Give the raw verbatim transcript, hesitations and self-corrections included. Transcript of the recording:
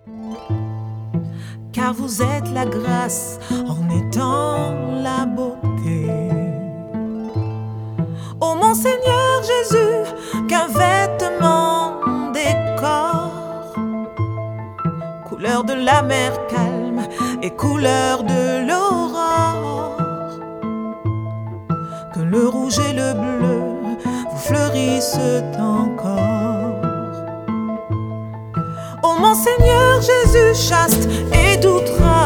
car vous êtes la grâce en étant la beauté. Ô mon Seigneur Jésus, qu'un vêtement décore, couleur de la mer calme et couleur de l'aurore, que le rouge et le bleu vous fleurissent encore. Ô mon Seigneur Jésus, chaste et doux